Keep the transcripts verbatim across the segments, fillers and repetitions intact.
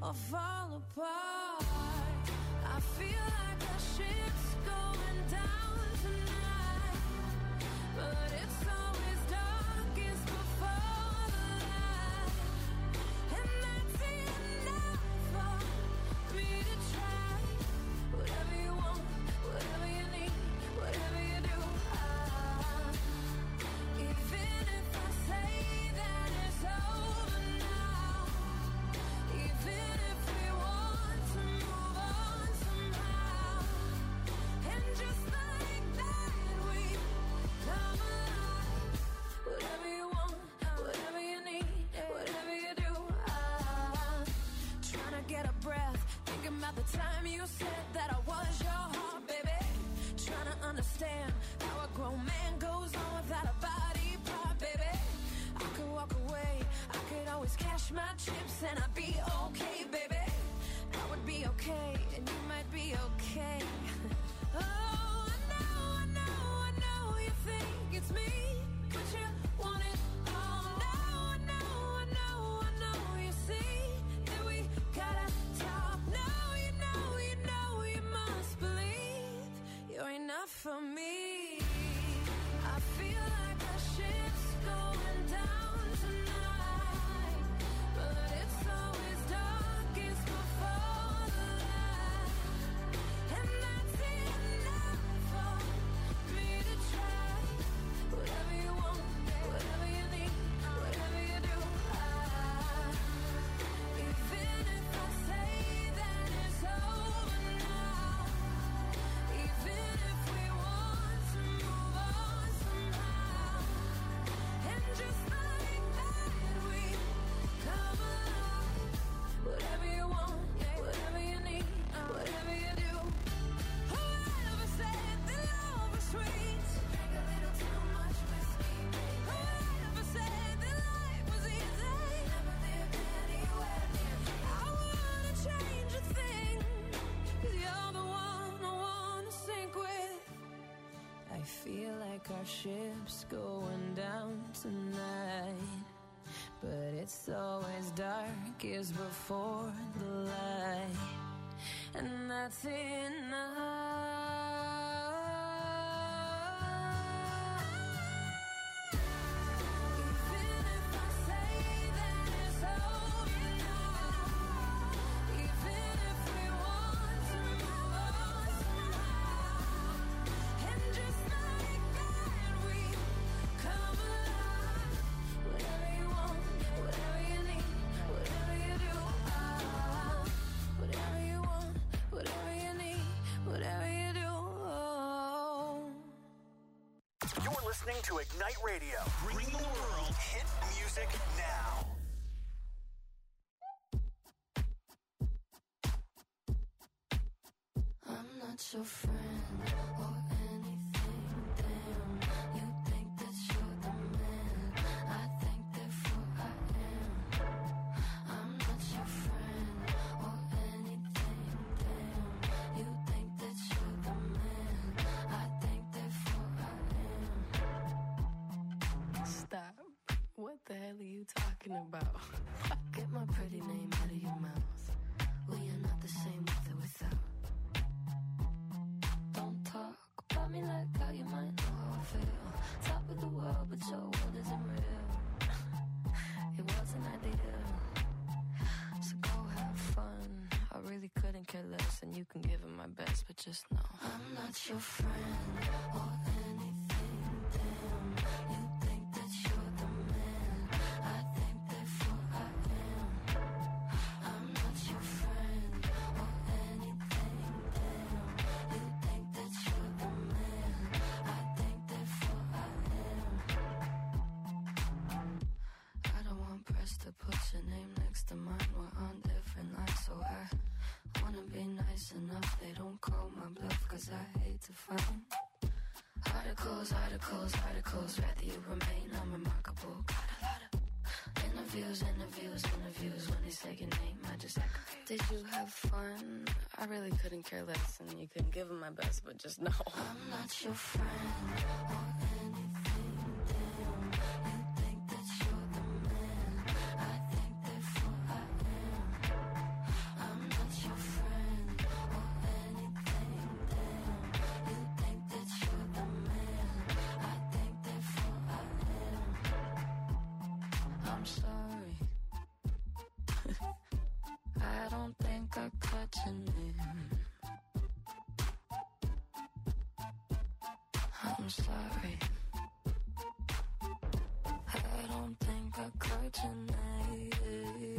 or fall apart. I feel like our ship's going down tonight, but it's always darkest before the light, and that's enough for me to try. Whatever you want, whatever you need, whatever you do, I, even if I say that it's over now, even if we want to move on somehow, and just like that we come alive. Whatever you want, whatever you need, whatever you do, I'm trying to get a breath, thinking about the time you said that I was your heart, baby. Trying to understand how a grown man goes on without a body part, baby. I could walk away, I could always cash my chips and I'd be okay, baby. I would be okay, and you might be okay. Oh, I know, I know, I know you think it's me, but you want it all. No, I know, I know, I know you see that we gotta talk. No, you know, you know, you must believe you're enough for me. I feel like our ship's going down tonight, but it's always darkest before the light, and that's enough for me to try. Whatever you want, whatever you need, whatever you do, I, even if I say that it's over now, even if we want to move on somehow, and just like that we come alive. Whatever you want, whatever you need, whatever you do. Whoever said that love was sweet? Drink a little too much whiskey, baby. Whoever said that life was easy? Never lived anywhere near me. I wanna change a thing, 'cause you're the one I wanna sink with. I feel like our ship's going down tonight, but it's always darkest before the light, and that's enough. Even if I say that it's over now, even if we want to move on somehow, and just like that we come alive. Whatever you want, whatever you need, whatever you do, I, whatever you want, whatever you need, whatever you do. You're listening to Ignite Radio. Bring the world hit music now. I'm not your friend or anything, damn. You think that you're the man, I think therefore I am. I'm not your friend or anything, damn. You think that you're the man, I think therefore I am. Stop. What the hell are you talking about? Get my pretty name out of your mouth. We are not the same with or without. Don't talk about me like how you might know how I feel. Top of the world, but your world isn't real. It wasn't ideal, so go have fun. I really couldn't care less, and you can give it my best, but just know I'm not your friend or anything, damn. You think that you're the man, I think therefore I am. I'm not your friend or anything, damn. You think that you're the man, I think therefore I am. I don't want press to put your name next to mine. We're on different lines, so I wanna be nice enough they don't call my bluff, 'cause I hate to find articles, articles, articles. Rather you remain unremarkable. Got a lot of interviews, interviews, interviews. When they say your name, I just act confused. Did you have fun? I really couldn't care less, and you couldn't give them my best, but just know I'm not your friend or anything, damn. You think that you're the man, I think therefore I am. I don't think I caught your name. I'm sorry. I don't think I caught your name.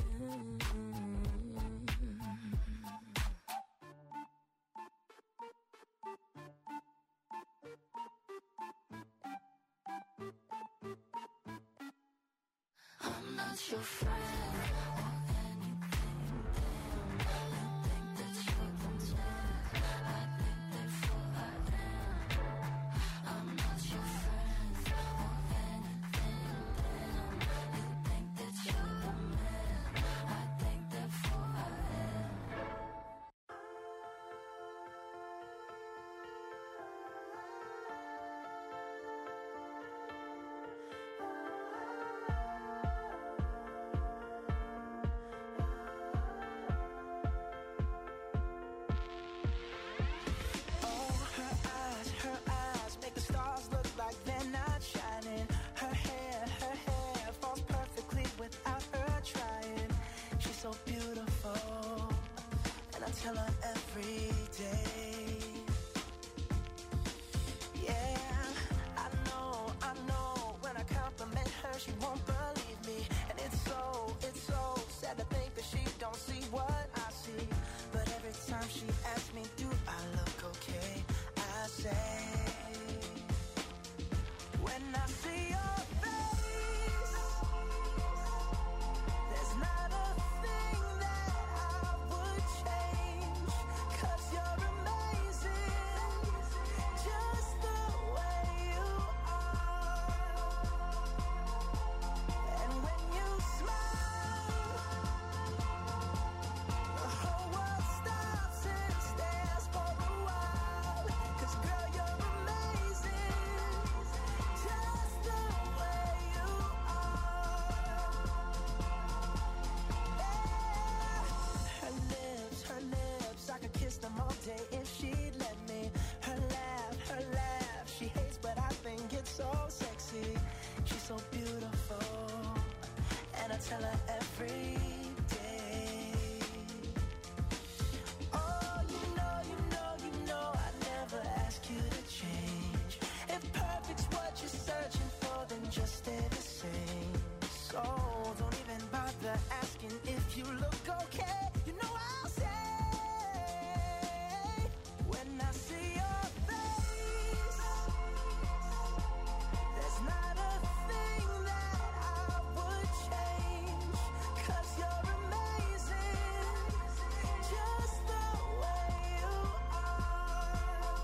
I'm not your friend or anything, damn. You think that you're the man, I think therefore I am. I'm not your friend or anything, damn. You think that you're the man, I think therefore I am. Tell her every day. Yeah, I know, I know. When I compliment her, she won't believe me. And it's so, it's so sad to think that she don't see what I see. But every time she asks me, do I look okay? I say, when I see your face, there's not a thing that I would change. 'Cause you're amazing, just the way you are. And when you smile, the whole world stops and stares for a while. 'Cause girl, you're amazing, just the way you are. Yeah. Her lips, her lips, I could kiss them all day if she'd let me. Her laugh, her laugh, she hates but I think it's so sexy. She's so beautiful, and I tell her every day. Oh, you know, you know, you know, I never ask you to change. If perfect's what you're searching for, then just stay the same. So don't even bother asking if you look okay. You know I'll say, when I see your face, there's not a thing that I would change. 'Cause you're amazing, just the way you are.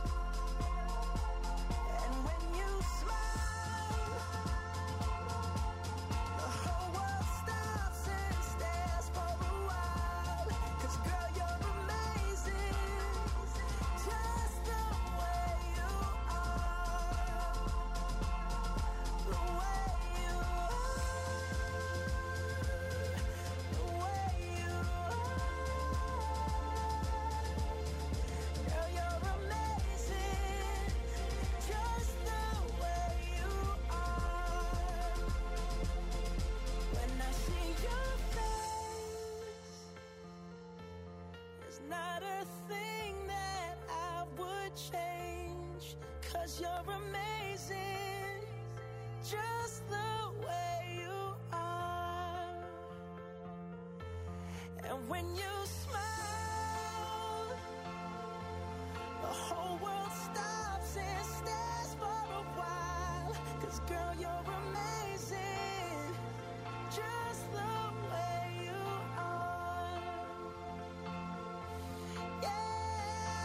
And when you smile, the whole world stops and stares for a while. 'Cause girl, you're amazing, just the way you are. The way you are. The way you are. Girl, you're amazing, just the way you are. When I see your face, there's not a thing that I would change. 'Cause you're amazing, just the way you are. And when you smile, the whole world stops and stares for a while. 'Cause girl, you're amazing, just the way you are. Yeah.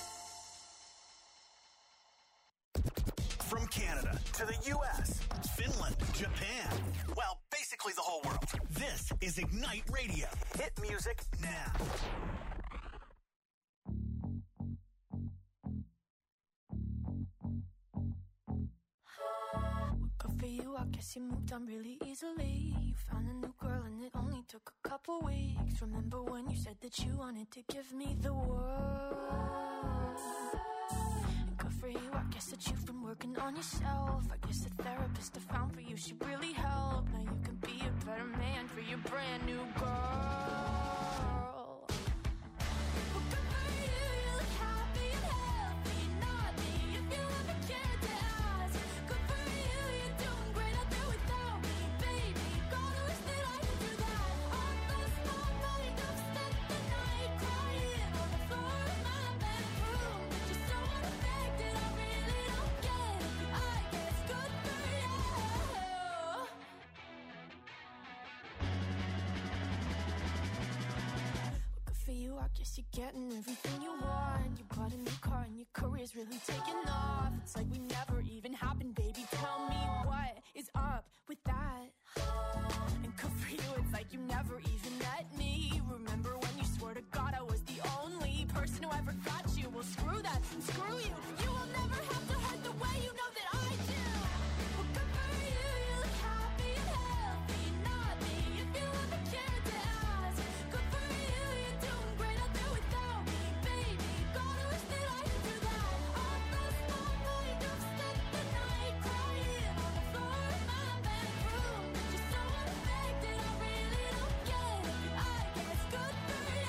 From Canada to the U S, Finland, Japan. Well, basically the whole world. This is Ignite Radio. Hit music now. Good for you, I guess you moved on really easily. You found a new girl and it only took a couple weeks. Remember when you said that you wanted to give me the world? And good for you, I guess that you've been working on yourself. I guess the therapist I found for you should really help. Now you can be a better man for your brand new girl. I guess you're getting everything you want. You bought a new car and your career's really taking off. It's like we never even happened, baby. Tell me what is up with that? And good for you, it's like you never even met me. Remember when you swore to God I was the only person who ever got you? Well, screw that, screw you. You will never have to hurt the way you know that I do. Well, good for you, you look happy and healthy. Not me, if you ever cared to ask. Good for you, you're doing great out there without me, baby. Gotta wish that I could do that. I lost my mind, I've spent the night crying on the floor of my bedroom. Just so unaffected, I really don't get it. I guess good for you.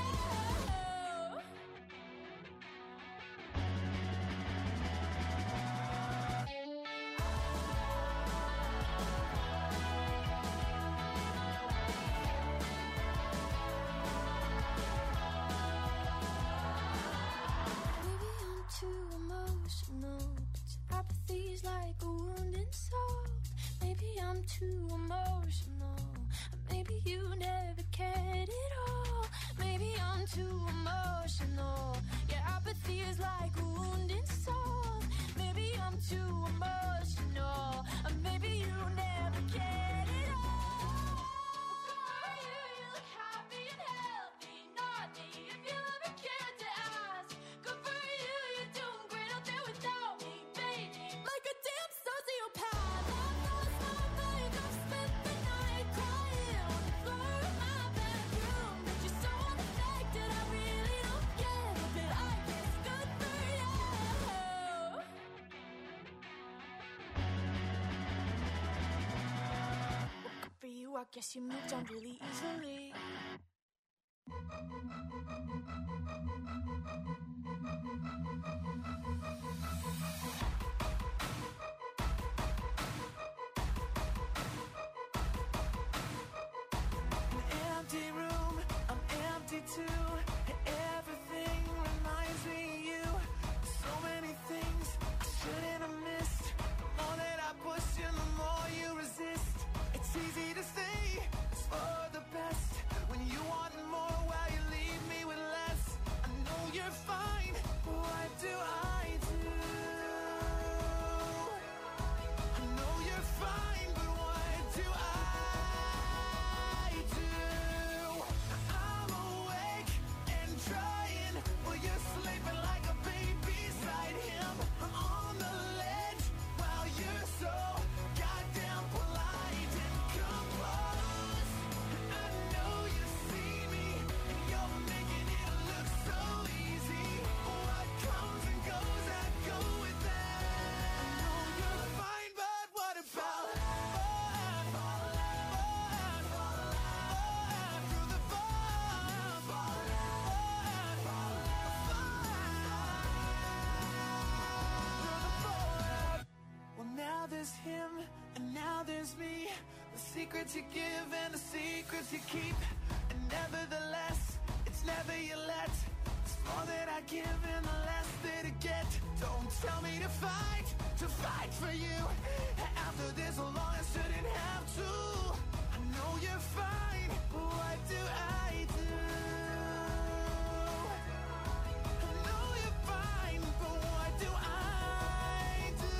Maybe I'm too emotional, but apathy's like a wounded soul. Maybe I'm too emotional, maybe you never cared at all. Maybe I'm too emotional, yeah, apathy is like a wounded soul. Maybe I'm too emotional, or maybe you never cared at all. You, you look happy and healthy, not me, if you ever cared to ask. Good for you, you're doing great out there without me, baby. Like a damn sociopath, I lost my mind, I've spent the night crying on the floor of my bedroom. But you're so unaffected, I really don't get it, but I guess good for you. Good for you, I guess you moved on really easily. An empty room, I'm empty too. Everything reminds me of you. So many things I shouldn't have missed. The more that I push you, the more you resist. It's easy to say it's for the best when you want more while you leave me with less. I know you're fine, what do I do? I know you're fine, but what do I do? I'm awake and trying, while you're sleeping like a baby beside him. I'm on the ledge while you're so goddamn polite and composed. I know you see me and you're making it look so easy. What comes and goes, I go with that. I know you're fine, but what about fun? Fun, fun, fun, through the fun, fun, fun, fun, well, now there's him and now there's me. The secrets you give and the secrets you keep. And nevertheless, it's never you let. It's more that I give and the less that I get. Don't tell me to fight, to fight for you. After this long, I shouldn't have to. I know you're fine, what do I do? I know you're fine, but what do I do?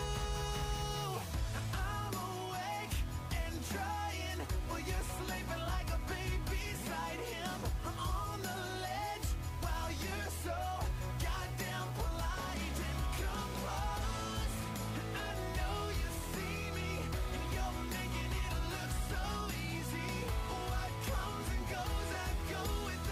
I'm awake and trying, while you're sleeping like a baby beside him. I'm on the ledge while you're so goddamn polite and composed. I know you see me and you're making it look so easy. What comes and goes, I go with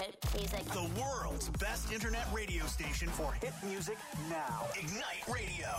hit music. The world's best internet radio station for hit music now. Ignite Radio.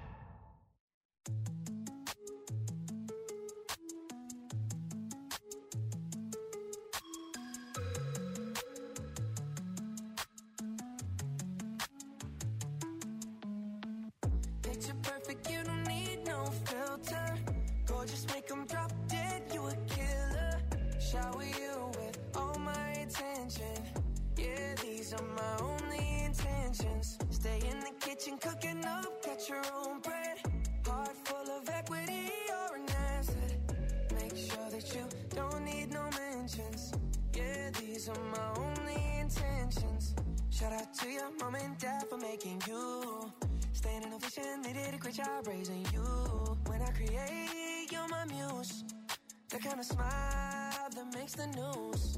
Picture perfect, you don't need no filter. Gorgeous, make 'em drop dead, you a killer. Shower you with all my attention. Yeah, these are my only intentions. Stay in the kitchen, cooking up, get your own bread. Heart full of equity, you're an asset. Make sure that you don't need no mentions. Yeah, these are my only intentions. Shout out to your mom and dad for making you. Staying in a vision, they did a great job raising you. When I create, you're my muse. The kind of smile that makes the news.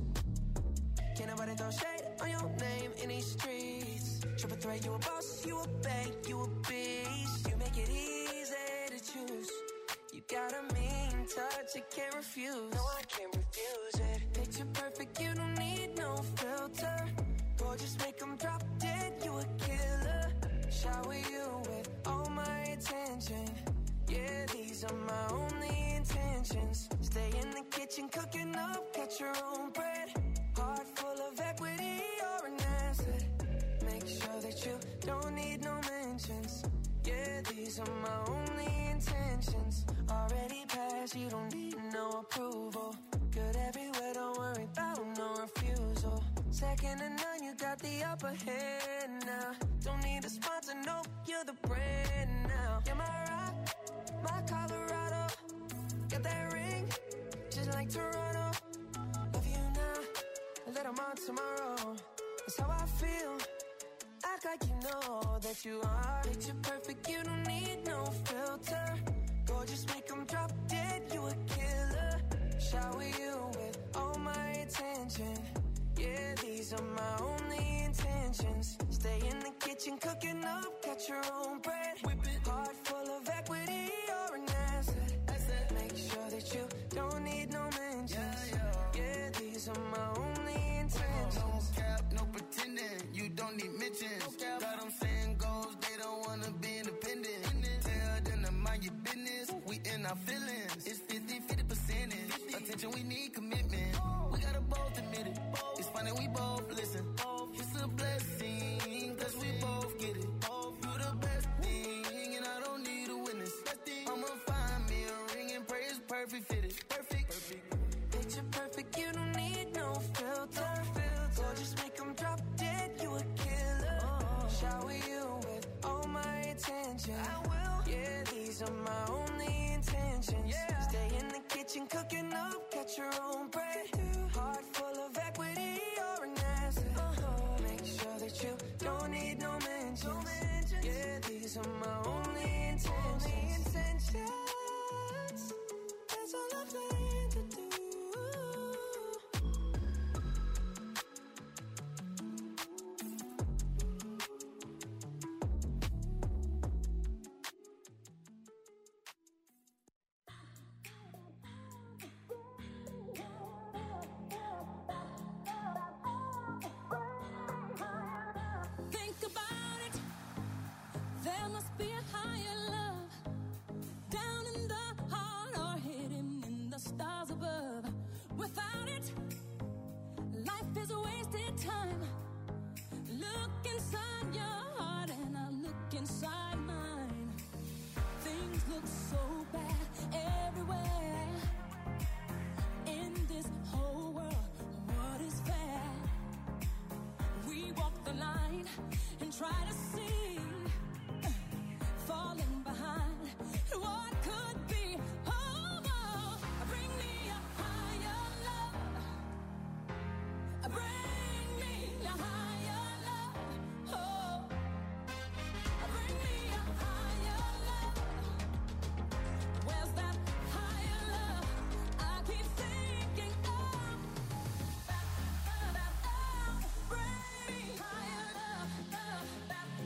Can't nobody throw shade on your name in these streets. Triple threat, you a boss, you a bank, you a beast. You make it easy to choose. You got a mean touch, you can't refuse. No, I can't refuse it. Picture perfect, you don't need no filter. Gorgeous, make 'em drop dead, you a killer. Shower you with all my attention. Yeah, these are my only intentions. Stay in the kitchen, cooking up, get your own bread. Heart full of equity, you're an asset. Make sure that you don't need no mentions. Yeah, these are my only intentions. Already passed, you don't need no approval. Good everywhere, don't worry about no refusal. Second to none, you got the upper hand now. Don't need a sponsor, no, you're the brand now. You're my rock, my Colorado. Got that ring, just like Toronto. Love you now, let 'em on tomorrow. That's how I feel. Act like you know that you are. Picture perfect, you don't need no filter. Gorgeous, make 'em drop dead, you a killer. Shower you with all my attention. Yeah, these are my only intentions. Stay in the kitchen, cooking up, get your own bread. Whip it. Heart full of equity, you're an asset. asset. Make sure that you don't need no mentions. Yeah, yeah. Yeah, these are my only intentions. No cap, no pretending, you don't need mentions. No got them saying goals, they don't wanna be independent. Tell them to mind your business, we in our feelings. It's fifty, fifty percentage. Attention, we need commitment. We gotta both admit it. It's funny, we both listen. It's a blessing, cause we both get it. You the best thing, and I don't need a witness. I'ma find me a ring and pray it's perfect fitted. Perfect. Picture perfect, you don't need no filter. Gorgeous, make 'em drop dead, you a killer. Shower you with all my attention. I will. Yeah, these are my only intentions. Yeah. Stay in the kitchen, cooking up, get your own bread. Heart full of equity, you're an asset. Uh-huh. Make sure that you don't need no mentions. No mentions. Yeah, these are my only intentions. Only intentions. That's all I plan to do. Think about it. There must be a higher love down in the heart or hidden in the stars above. Without it, life is a wasted time. Look inside your heart and I'll look inside mine. Things look so bad everywhere. In this whole world, what is fair? We walk the line and try to see, falling behind what could be. Oh, oh, bring me a higher love. Bring me a higher love. Oh, bring me a higher love. Where's that higher love? I keep thinking of. Bring me higher love.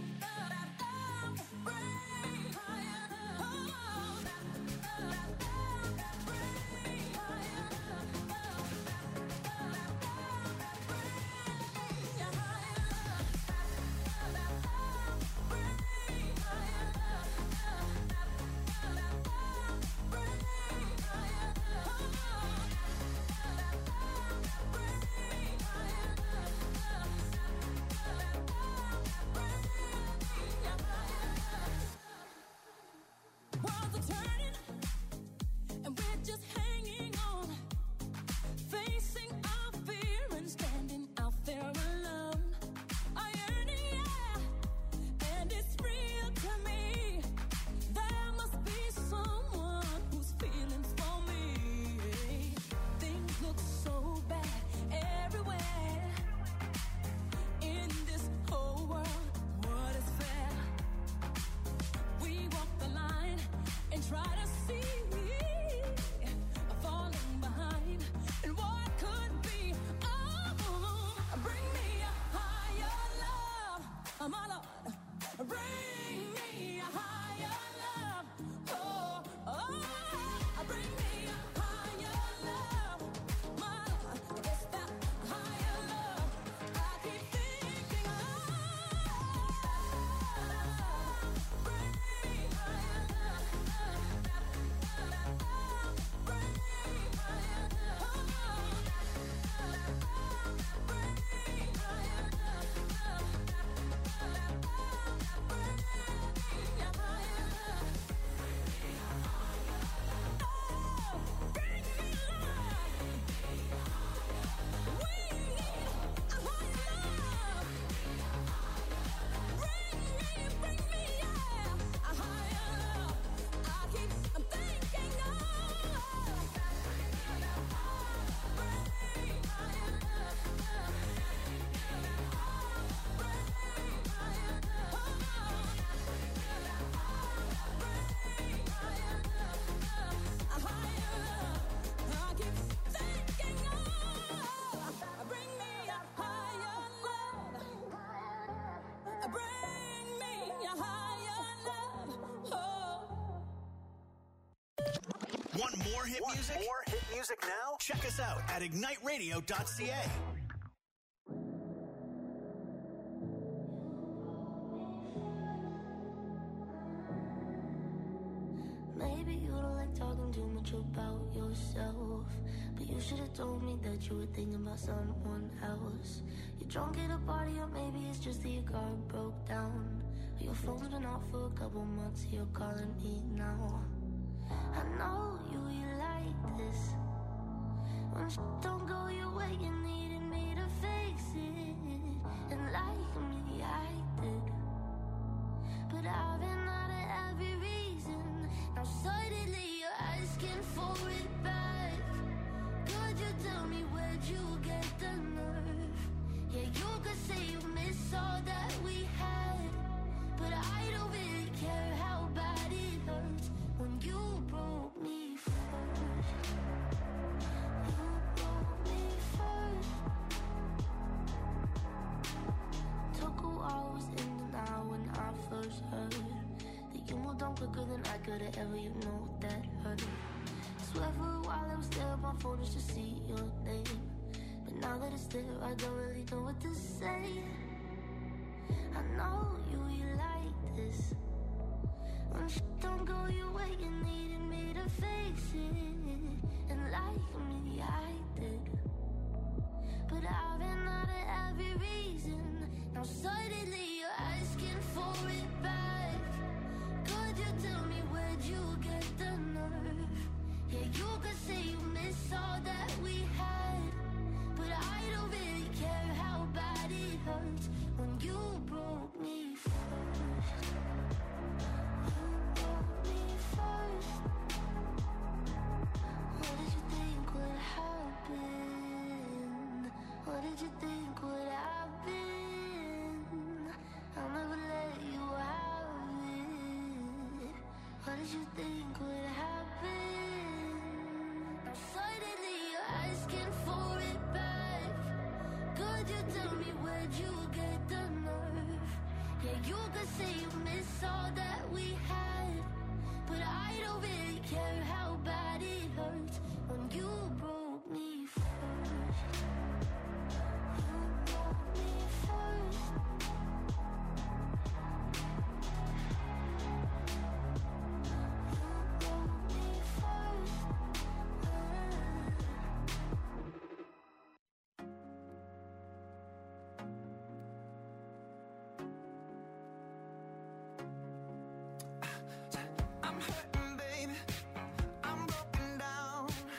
hit Want music? more hit music now? Check us out at ignite radio dot c a. Maybe you don't like talking too much about yourself, but you should have told me that you were thinking about someone else. You're drunk at a party, or maybe it's just that your car broke down. Your phone's been off for a couple months, you're calling me now. I know you, you like this. When sh- don't go your way, you needed me to fix it. And like me, I did. But I've been out of every reason. Now suddenly you're asking for it back. Could you tell me where'd you get the nerve? Yeah, you could say you miss all that we had, but I don't really care how bad it hurts when you broke me first. You broke me first. Took a while, was in denial when I first heard that you moved on quicker than I could have ever, you know that hurt. Swear for a while I was there on my phone just to see your name, but now that it's there I don't really know what to say. I know you, you like this. When sh- don't go your way, you needed me to fix it. And like me, I did. But I've been out of every reason. Now suddenly you're asking for it back. Could you tell me where'd you get the nerve? Yeah, you could say you miss all that we had, but I don't really care how bad it hurts when you broke me first. You broke me first. What did you think would happen? What did you think would happen? I'll never let you have it. What did you think would happen? Now suddenly you're asking for it back. Could you tell me where'd you get the nerve? Yeah, you could say you miss all that we had, but I don't really care how bad it hurts when you broke me first. You broke me first. You broke me first. I'm hurting, baby. I'm broken down.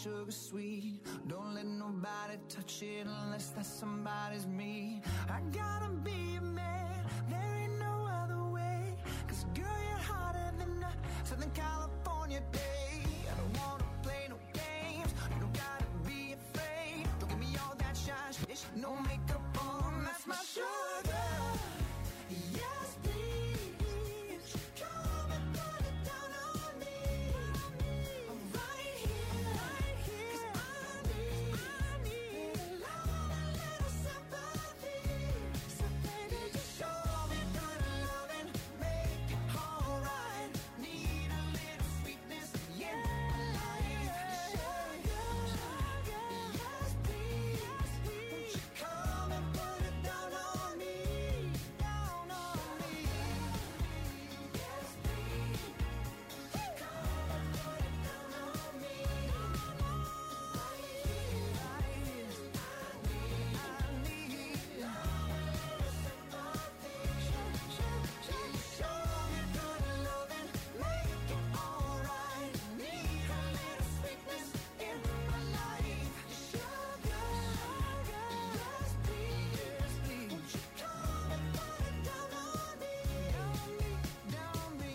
sugar sweet. Don't let nobody touch it unless that somebody's me. I gotta be a man, there ain't no other way. Cause girl, you're hotter than a Southern California day. I don't wanna play no games, you don't gotta be afraid. Don't give me all that shy shit, no makeup on, that's my sugar. Yes, please, come and put it down on me. I'm right here, right here, 'cause I need, I need a love, a little sympathy. So baby, just show me good loving, make it alright. Need a little sweetness in my life. Sugar, sugar, yes please, won't you come and put it down on me, down on me. Yes please, come and put it down on me. Right here, right here, I need, I need love, a little sympathy. Show me good loving, make it alright. Need a little sweetness in my life. Sugar, sugar, yes please, won't you come and put it down on me, down me, down me.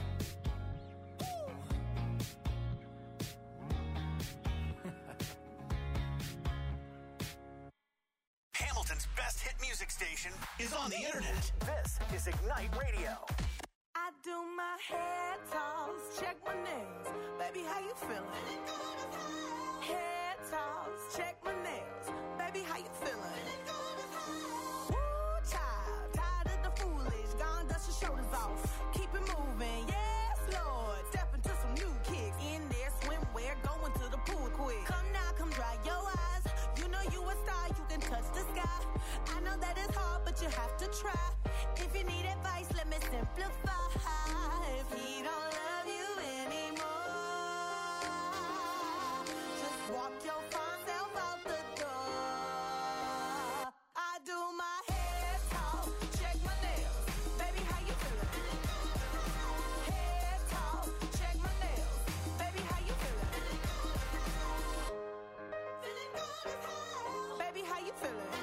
Hamilton's best hit music station is on the internet. This is Ignite Radio. I do my hair toss, check my nails. Baby, how you feeling? Hair toss, check my nails. Baby, how you feeling? Woo, child, tired of the foolish. Gone, dust your shoulders off. Keep it moving, yes, Lord. Step into some new kicks. In there, swimwear, going to the pool quick. Come now, come dry your eyes. You know you a star, you can touch the sky. I know that it's hard, but you have to try. If you need advice, let me simplify. If he don't love you anymore, just walk your fine self out the door. I do my hair talk, check my nails. Baby, how you feeling? Hair talk, check my nails. Baby, how you feeling? Feeling good as hell. Baby, how you feeling?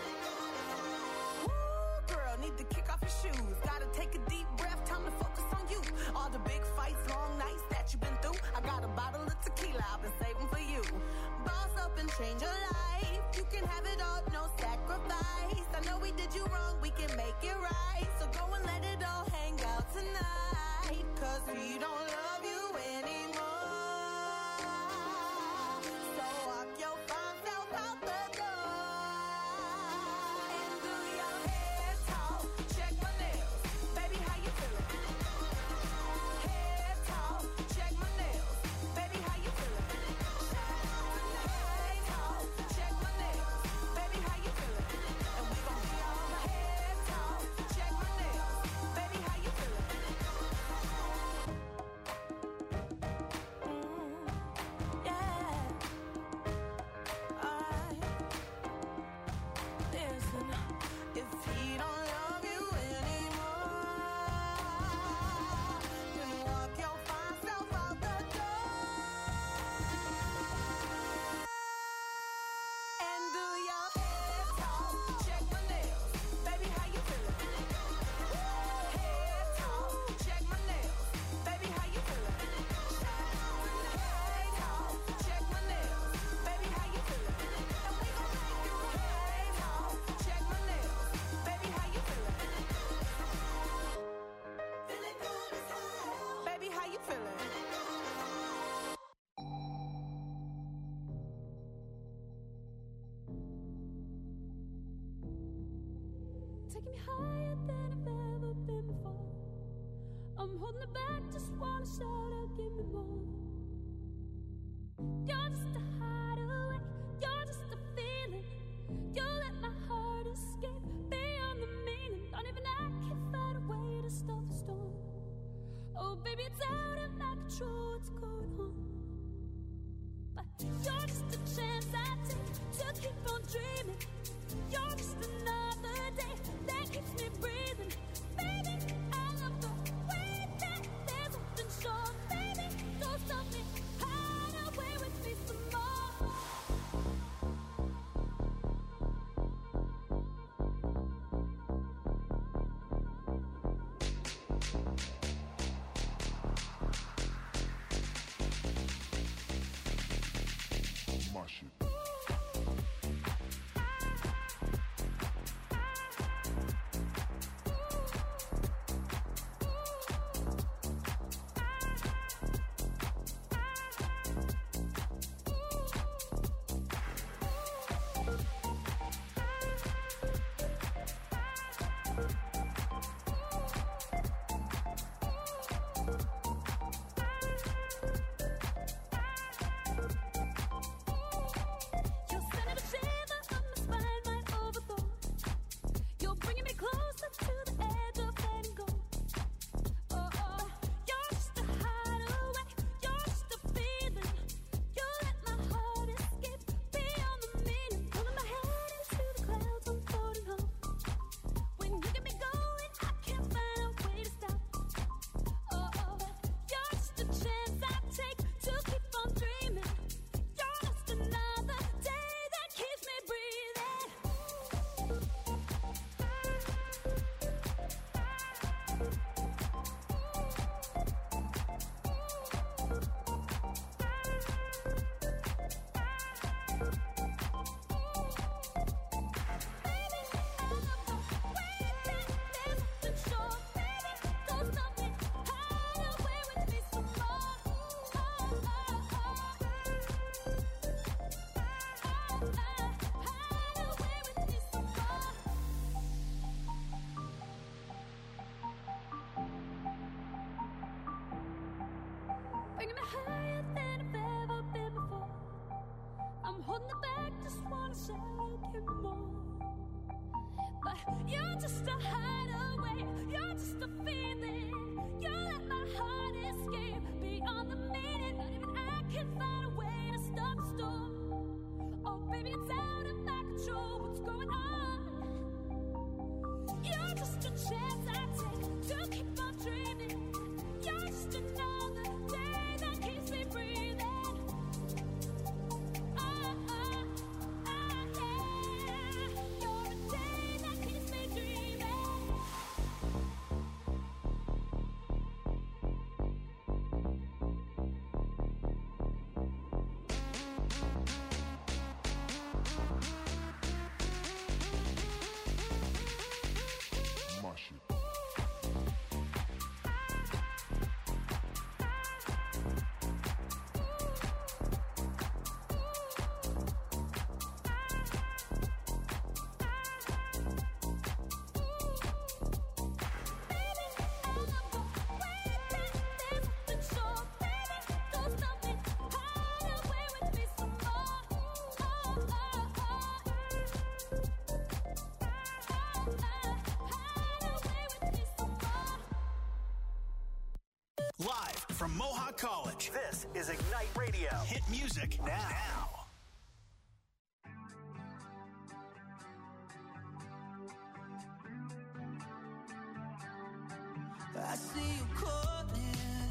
Woo, girl, need to kick off your shoes. Gotta take a deep breath, time to focus on you. All the big fights, long nights that you've been through. I got a bottle of tequila I've been saving for you. Boss up and change your life. You can have it all, no sacrifice. I know we did you wrong, we can make it right. So go and let it all hang out tonight. Cause we don't love you anymore. So walk your fine self out the door. And do your hair talk, check my nails. Baby, how you feeling? Hair talk, check my nails. Baby, how you feeling? Hair talk, check my nails. Baby, how you feeling? And we gon' be all the hair talk, check my nails. Baby, how you feeling? Mm, yeah. Alright. Listen, if he don't love you anymore, then walk your fine self out the door. And do your hair talk, check my nails. Baby, how you feeling? Hair talk, check my nails. Baby, how you feeling? Hair talk, check my nails. Baby, how you feeling? And we gon' make you hair talk, check my nails. Baby, how you feeling? Feeling good as hell. Baby, how you feeling? Taking me higher than I've ever been before. I'm holding it back, just wanna shout out, give me more. You're just a hideaway, you're just a feeling. You let my heart escape beyond the meaning. Don't even I can find a way to stop the storm. Oh baby, it's out of my control, what's going on? But you're just a chance I take to keep on dreaming. You're just another day that keeps me breathing. Baby, I love the way that there's something sure. Baby, don't stop me, hide away with me some more. bringing me higher than I've ever been before. I'm holding it back, just wanna shout, give me more. But you're just a hideaway, you're just a feeling. You let my heart escape beyond the meaning. Not even I can find a way to stop the storm. Oh baby, it's out of my control, what's going on? You're just a chance I take to keep on dreaming. You're just another day that keeps me breathing. Oh, oh, oh, yeah. You're a day that keeps me dreaming. Mash it. Live from Mohawk College, this is Ignite Radio. Hit music now. I see you calling.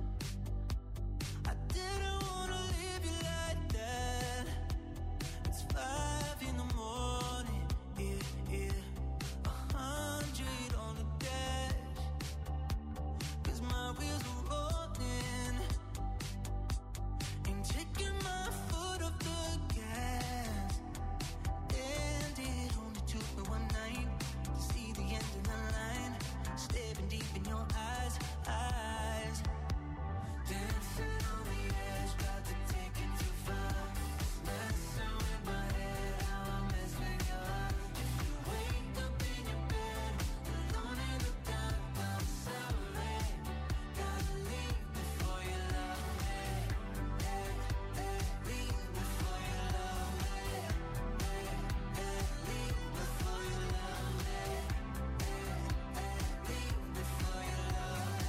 I didn't wanna leave you like that. It's five in the morning, yeah, yeah. A hundred on the dash, 'cause my wheels are rolling. Ain't taking my foot off the gas. And it only took me one night to see the end of the line. Staring deep in your eyes, eyes. Dancing on the edge, got to take it too far. Messing with my head, how I mess with your heart. If you wake up in your bed, alone in the dark, I'm sorry. Gotta leave before you love me. Hey, hey, leave before you love me. Hey, hey, leave before you love me. Hey, hey, leave before you love me.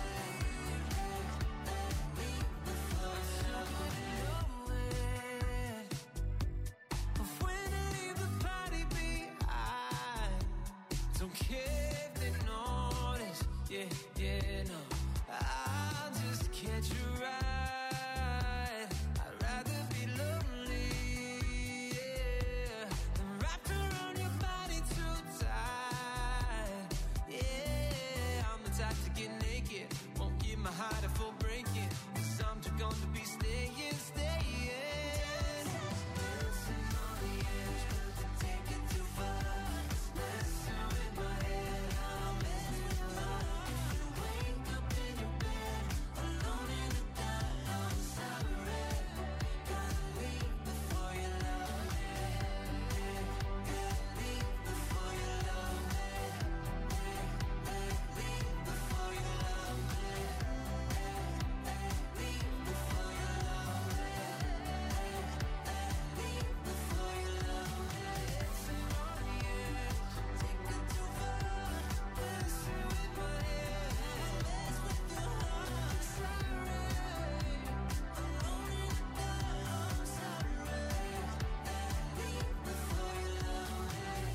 But when I leave the party behind, don't care if they notice. Yeah, yeah, no. I'll just catch a ride. I'd rather be lonely, yeah, than wrapped around your body too tight. Yeah, I'm the type to get naked, won't give my heart a full breaking, 'cause I'm just gonna be staying, staying. Dancing on the edge, got to take it too far. Messing with my head, how I mess with your heart. If you wake up in your bed, alone in the dark, I'm sorry. Gotta leave before you love me. Gotta leave before you love me. Leave before you love me. Leave before you love me. Leave before you love me. Dancing on the edge, take it too far. Messing with my head, mess with your heart. Sorry, alone in the dark, I'm sorry. Leave before you love me.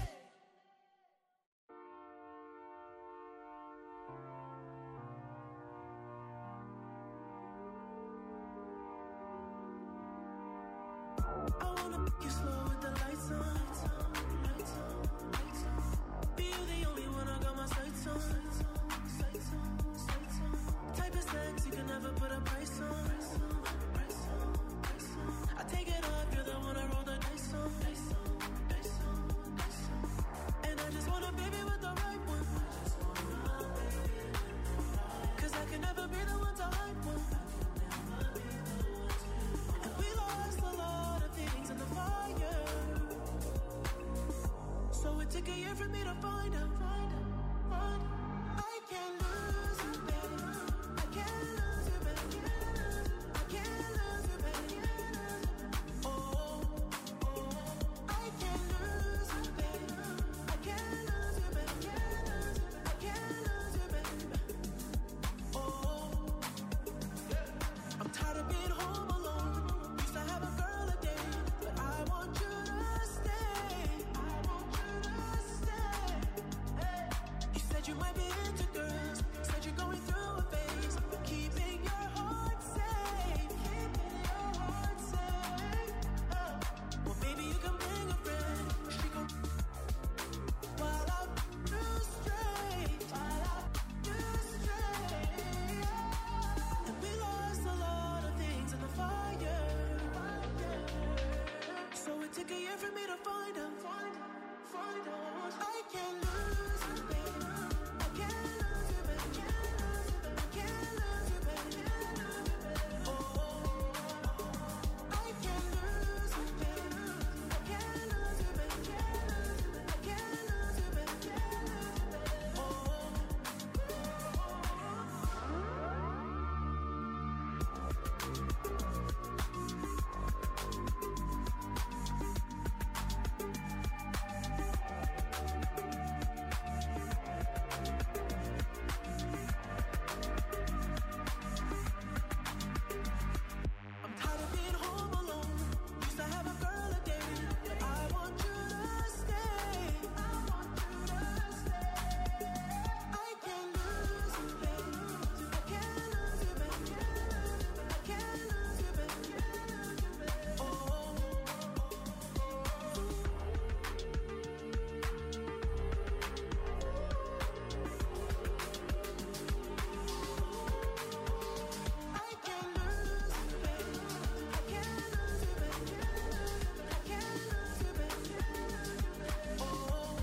I wanna make you slow with the lights on. Lights on, lights on. Be you the only one I got my sights on. Sights on, sights on. Type of sex you can never put a price on. Price on, price on. I take it off, you're the one I roll the dice on. Dice on, dice on, dice on. And I just want a baby with the right one. 'Cause I can never be the one to hype one. And we lost a lot of things in the fire. So it took a year for me to find out. Find out, find out. I can't lose you, baby. I can't lose you, baby. take a year for me to find out. Find out, find out. I can't lose you, baby. I can't lose you, baby. I can't lose you, baby. Oh, I can't lose you, baby. I can't lose you, baby. I can't lose you, baby. Oh. I'm tired of being home alone. Used to have a girl a day, but I want you to stay. I want you to stay. I can't lose you, baby. I can't lose you, baby. I can't lose you, baby. Oh. I can't lose you, baby. I can't lose you, baby. I can't lose you, baby. Oh.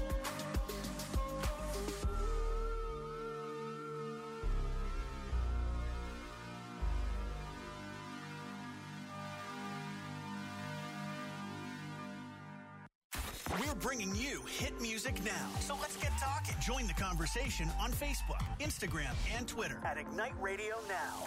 We're bringing you hit music now. So let's get talking. Join the conversation on Facebook, Instagram, and Twitter at Ignite Radio Now.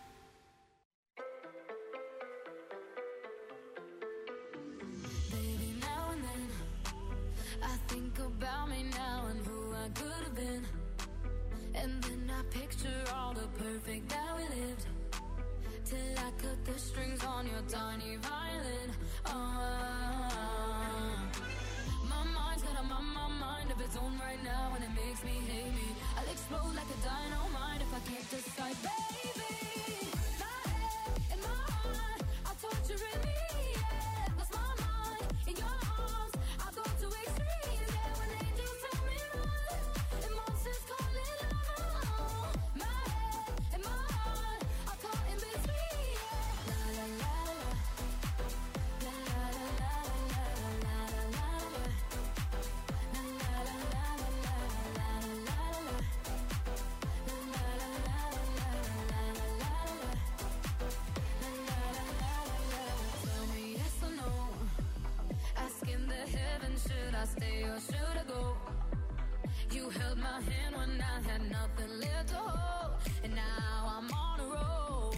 Baby, now and then I think about me now and who I could have been. And then I picture all the perfect that we lived. Till I cut the strings on your tiny violin. Uh, my mind's got a my, my mind of its own right now, and it makes me hate me. I'll explode like a dynamite if I can't decide, baby. My head and my heart are torturing me. Yeah, lost my mind in your arms. I go to extremes. Yeah, when angels tell me run, and monsters call it love. My head and my heart are caught in between. Yeah, la la la la, la la la la la la la la. La la la la la la la la la. La la la la la la la la la. La la la la la. Tell me yes or no. Asking the heavens, should I stay or should I go? You held my hand when I had nothing left to hold, and now I'm on a roll.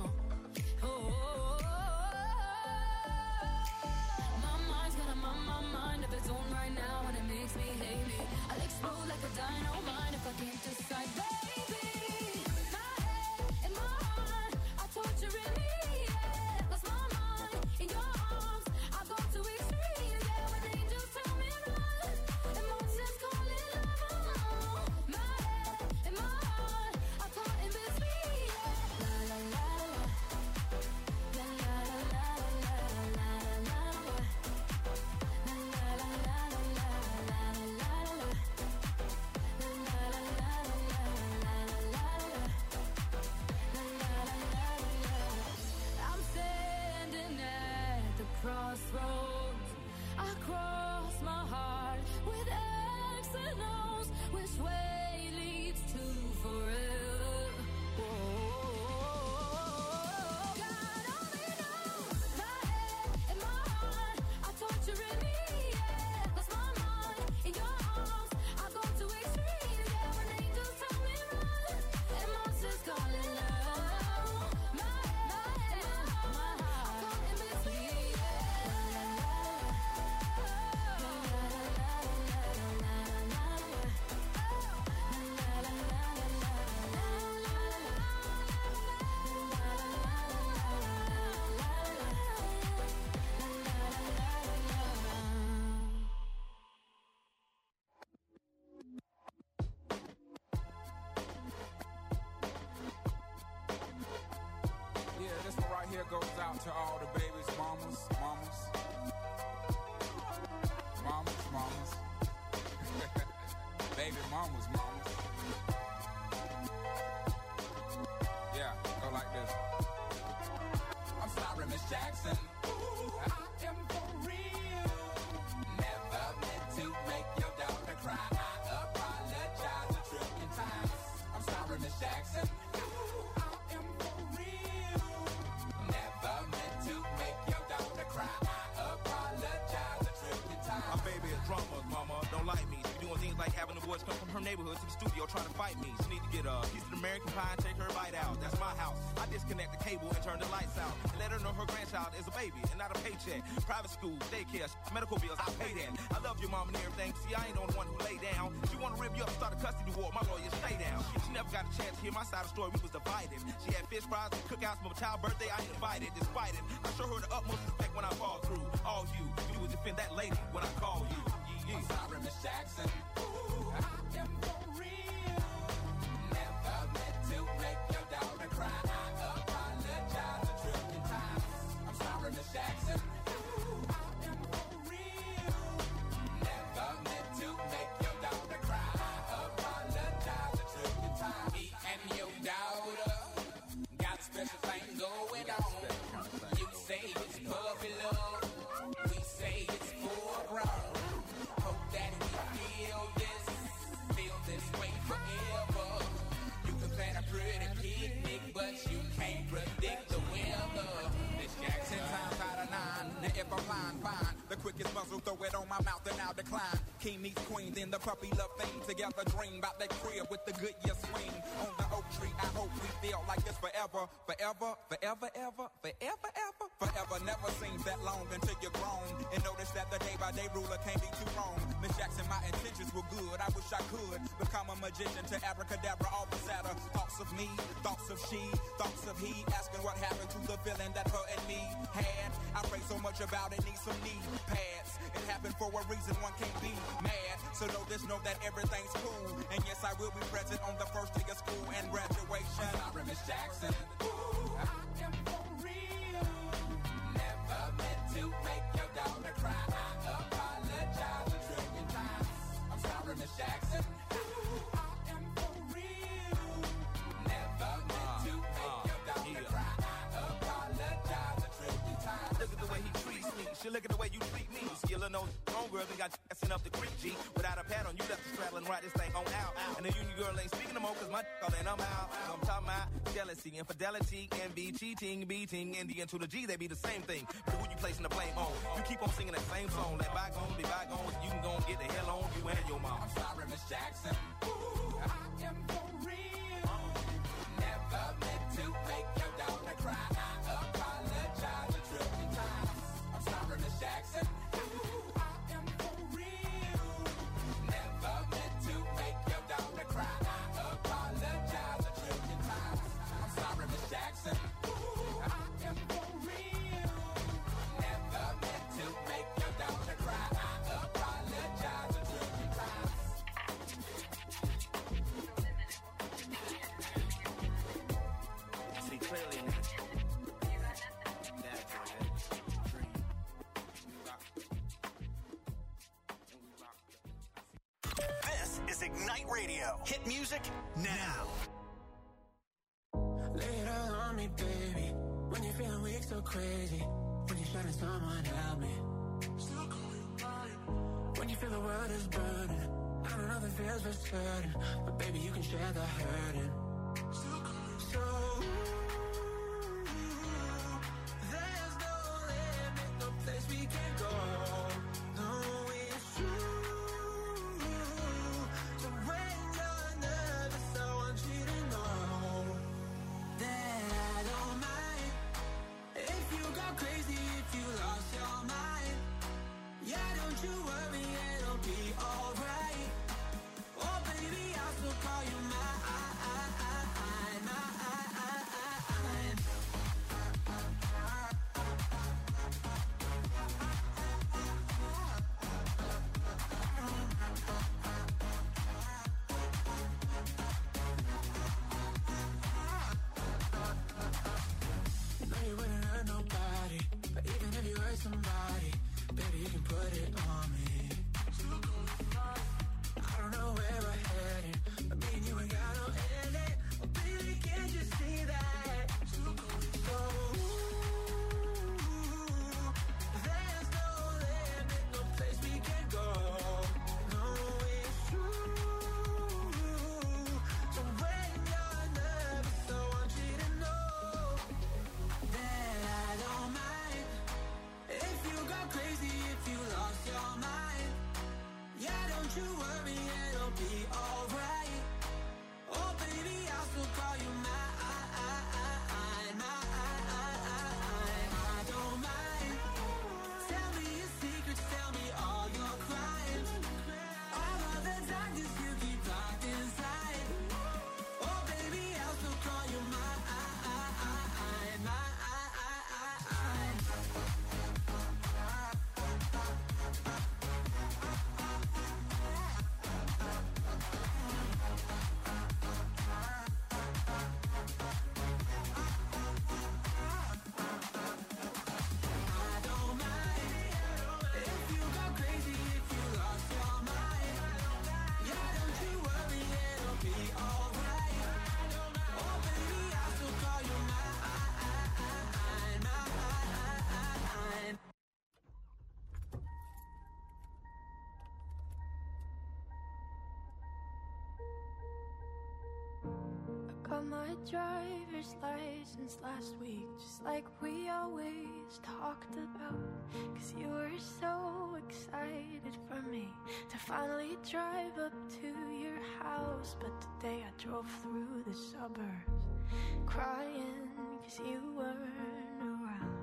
Oh, my mind's got a my, my mind of its own right now, and it makes me hate me. I'll explode like a dynamite if I can't decide, baby. My head and my heart are torturing me. Yeah, lost my mind in your arms. I go to extremes. Yeah, when angels tell me run, and monsters call it love. My head and my heart are caught in between. Yeah, la la la la, la la la la la la la la. La la la la la la la la la la. La la la la la la la la la. La la la la la. I'm standing at the crossroads. I cross my heart with X and O's. Which way leads to forever? Whoa. God only knows. My head and my heart are torturing me. Yeah, lost my mind in your arms. I go to extremes. Yeah, when angels tell me run, and monsters call it love. My head and my heart are caught in between. Yeah, la la la la, la la la la la la la. La la la la la la la la la. La la la la la la la la. Yeah, this one right here goes out to all the babies, mamas, mamas, mamas, mamas, baby mamas, mamas. Yeah, go like this. I'm sorry, Miss Jackson. Ooh, I am for real. neighborhood to the studio trying to fight me. She need to get a piece of American pie and take her bite out. That's my house. I disconnect the cable and turn the lights out. And let her know her grandchild is a baby and not a paycheck. Private school, daycare, medical bills, I pay that. I love your mom and everything. See, I ain't the only one who lay down. She wanna rip you up and start a custody war. My lawyer, stay down. She never got a chance to hear my side of the story. We was divided. She had fish fries and cookouts for my child's birthday. I invited, despite it. I show her the utmost respect when I fall through. All you, you would defend that lady when I call you. Yeah. I'm sorry, Miss Jackson. Ooh, I am for real. Never meant to make your daughter cry. I apologize a trillion times. I'm sorry, Miss Jackson. Ooh, I am for real. Never meant to make your daughter cry. I apologize a trillion times. Me and your daughter got a special thing going on. You say it's puppy love. We say it's full grown. Hope that we feel this, feel this way forever. You can plan a pretty picnic, but you can't predict the weather. Miss Jackson times out of nine. Now if I'm lying, fine. The quickest muzzle, throw it on my mouth and I'll decline. King meets queen, then the puppy love thing. Together dream about that crib with the good year swing. On the oak tree, I hope we feel like this forever. Forever, forever, ever, forever, ever. Forever never seems that long until you're grown. And notice that the day by day ruler can't be too wrong. Miss Jackson, my intentions were good. I wish I could become a magician to abracadabra all the sadder. Thoughts of me, thoughts of she, thoughts of he. Asking what happened to the feeling that her and me had. I pray so much about it, need some knee pads. It happened for a reason, one can't be mad. So know this, know that everything's cool. And yes, I will be present on the first day of school and graduation. I'm sorry, Miss Jackson. Ooh, I am for real. Never meant to make your daughter cry. I apologize a trillion times. I'm sorry, Miss Jackson. Ooh, I am for real. Never meant to make your daughter cry. I apologize a trillion times. Look at the way he treats me. She look at the way you treat me. Skillin' those homegirls and got you up the creek, G. Without a pad on, you left the straddle and ride this thing on out. And the union girl ain't speaking no more, cause my all and I'm out. I'm talking about jealousy, infidelity, envy, cheating, beating, and the N to the G, they be the same thing. But who you placing the blame on? You keep on singing that same song. Let bygones be bygones. You can go and get the hell on you and your mom. I'm sorry, Miss Jackson. Ooh, I am for real. Never meant to make your daughter cry. I apologize a trillion times. I'm sorry, Miss Jackson. Ooh, I am for real. Never meant to make your daughter cry. I apologize a trillion times. I'm sorry, Miss Jackson. Ooh, I am for real. Never meant to make your daughter cry. I apologize a trillion times. See clearly now. That's it. Dream. This is Ignite Radio. Hit music now. Lay it all on me, baby. When you're feeling weak, so crazy. When you're trying someone help me. Still call you mine. When you feel the world is burning. I know nothing feels for certain. But baby, you can share the hurting. Still call you so. There's no limit, no place we can go. No, it's true. So when you're nervous, I want you to know that I don't mind if you go crazy, if you lost your mind. Yeah, don't you worry, it'll be alright. Oh, baby, I'll still call you mine. got my driver's license last week, just like we always talked about. Cause you were so excited for me to finally drive up to your house. But today I drove through the suburbs crying cause you weren't around.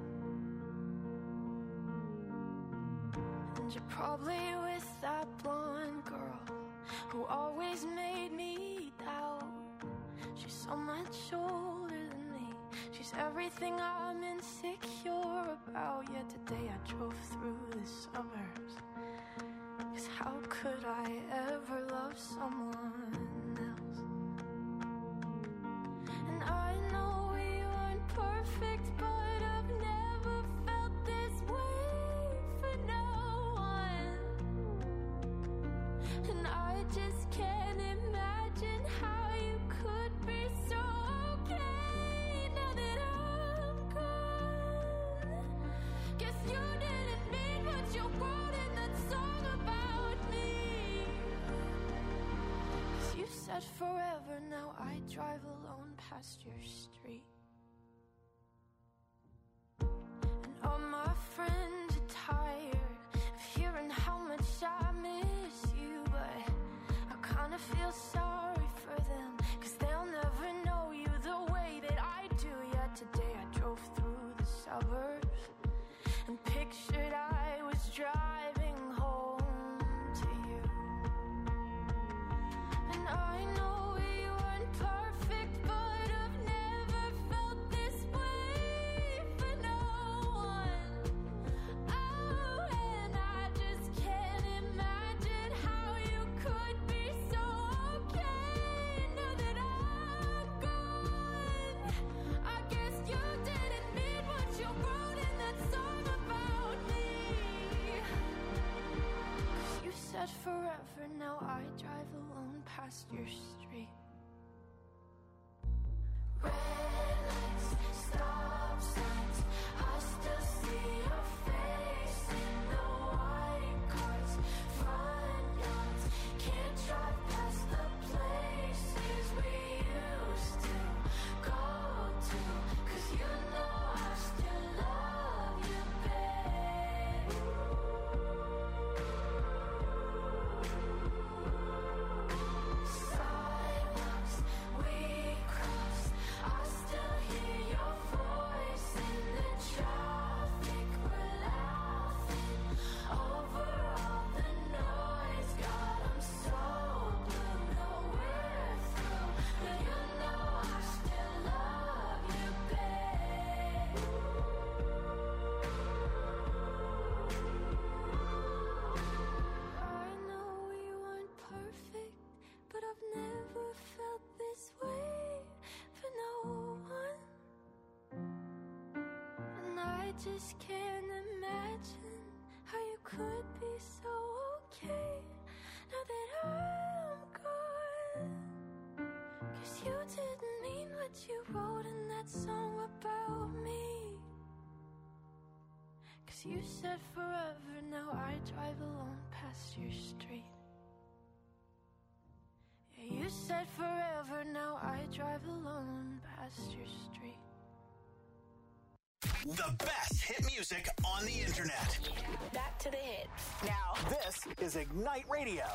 And you're probably with that blonde girl who always made me doubt. She's so much older than me. She's everything I'm insecure about. Yet today I drove through the suburbs. Cause how could I ever love someone else? And I know we weren't perfect, but I've never felt this way for no one. And I just can't imagine how you could be so okay now that I'm gone. Guess you didn't mean what you wrote in that song about me. Cause you said forever, now I drive alone past your street. And all my friends are tired of hearing how much I miss you, but I kinda feel sorry for them, cause they'll never know you the way that I do. Yet today I drove through the suburbs and pictured I was driving home to you. And I know we weren't perfect, but I've never felt this way for no one. Oh, and I just can't imagine how you could be so okay now that I'm gone. I guess you didn't mean what you wrote in that song about me. Cause you said forever, now I drive alone past your street. Red lights, stop signs, I still see your face in the white cars, front yards. Can't drive past the places we used to go to. Cause you know I still love you, babe. Sidewalks we crossed, I still hear your voice in the traffic. We're laughing over all the noise. God, I'm so blue, know we're through, but you know I still love you, babe. I know we weren't perfect, but I've never felt this way for no one. And I just can't imagine how you could be so okay now that I'm gone. Cause you didn't mean what you wrote in that song about me. Cause you said forever, now I drive alone past your street. Yeah, you said forever, now I drive alone past your street. The best hit music on the internet. Back to the hits. Now, this is Ignite Radio.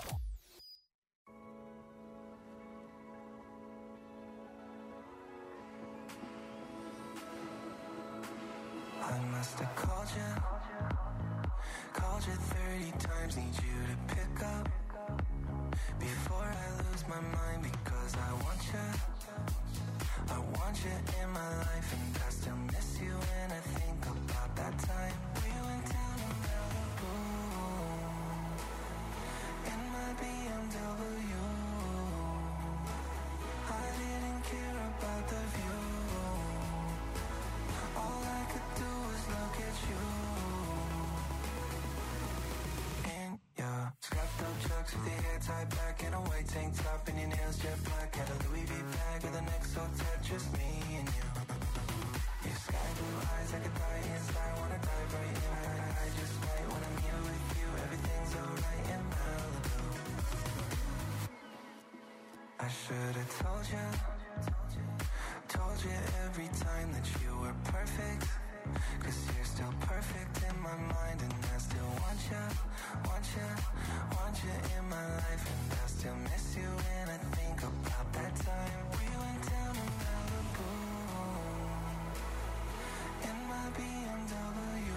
I must have called you, called you thirty times, need you to pick up before I lose my mind, because I want you, I want you in my life, and I still miss you when I think about that time we went down to Malibu in my B M W. I didn't care about the view, all I could do was look at you. In your scuffed up chucks with your hair tied back in a white tank top and your nails jet black, had a Louis V bag with an X O tat, just me and you. Your sky blue eyes, I could die inside, wanna dive right in. I, I, I just might when I'm here with you, everything's alright in Malibu. I should've told you still perfect in my mind, and I still want you, want you, want you in my life, and I still miss you when I think about that time we went down to Malibu in my B M W.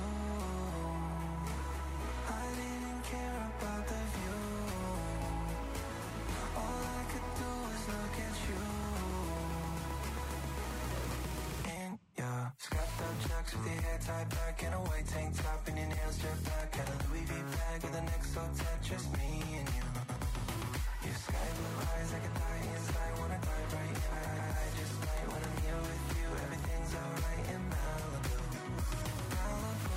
I didn't care about the view. All I could do was look at you. In your scuffed up chucks with your hair tied back and a white tank top and your nails stripped back. Had a Louis V bag with an X O Tetris, me and you. Your sky blue eyes, I could die inside, wanna dive right in. I, I, I just might when I'm here with you. Everything's alright in Malibu. Malibu.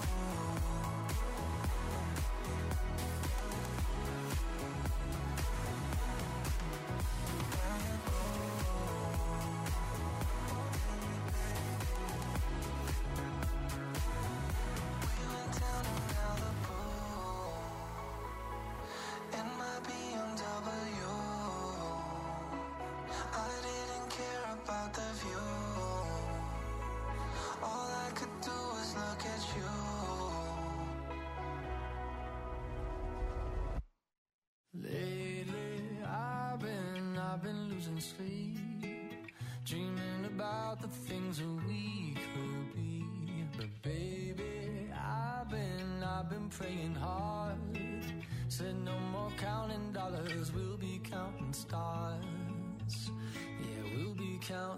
Lately, I've been, I've been losing sleep, dreaming about the things that we could be. But baby, I've been, I've been praying hard. Said no more counting dollars, we'll be counting stars. Yeah, we'll be counting